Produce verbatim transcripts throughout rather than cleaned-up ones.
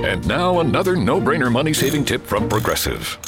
And now another no-brainer money-saving tip from Progressive.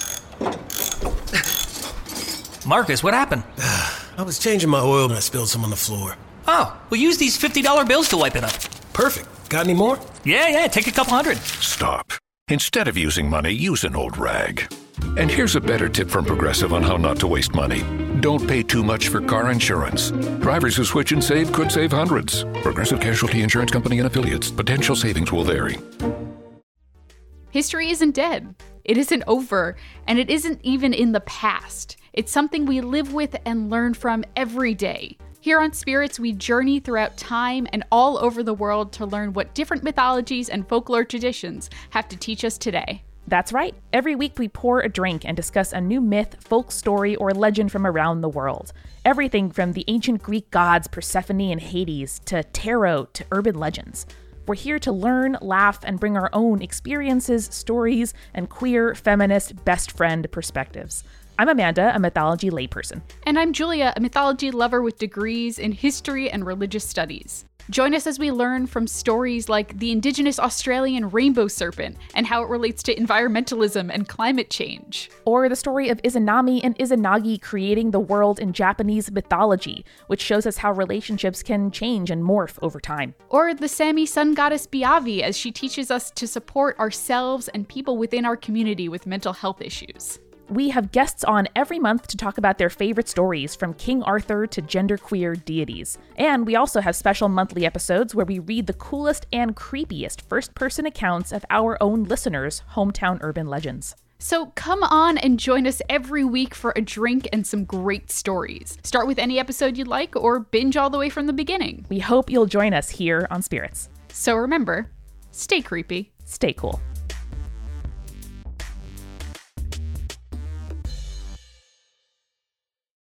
Marcus, what happened? I was changing my oil and I spilled some on the floor. Oh, we'll use these fifty dollar bills to wipe it up. Perfect. Got any more? Yeah, yeah, take a couple hundred. Stop. Instead of using money, use an old rag. And here's a better tip from Progressive on how not to waste money. Don't pay too much for car insurance. Drivers who switch and save could save hundreds. Progressive Casualty Insurance Company and Affiliates. Potential savings will vary. History isn't dead. It isn't over, and it isn't even in the past. It's something we live with and learn from every day. Here on Spirits, we journey throughout time and all over the world to learn what different mythologies and folklore traditions have to teach us today. That's right. Every week we pour a drink and discuss a new myth, folk story, or legend from around the world. Everything from the ancient Greek gods Persephone and Hades to tarot to urban legends. We're here to learn, laugh, and bring our own experiences, stories, and queer, feminist, best friend perspectives. I'm Amanda, a mythology layperson. And I'm Julia, a mythology lover with degrees in history and religious studies. Join us as we learn from stories like the indigenous Australian rainbow serpent and how it relates to environmentalism and climate change. Or the story of Izanami and Izanagi creating the world in Japanese mythology, which shows us how relationships can change and morph over time. Or the Sami sun goddess Biavi as she teaches us to support ourselves and people within our community with mental health issues. We have guests on every month to talk about their favorite stories, from King Arthur to genderqueer deities. And we also have special monthly episodes where we read the coolest and creepiest first-person accounts of our own listeners' hometown urban legends. So come on and join us every week for a drink and some great stories. Start with any episode you'd like or binge all the way from the beginning. We hope you'll join us here on Spirits. So remember, stay creepy, stay cool.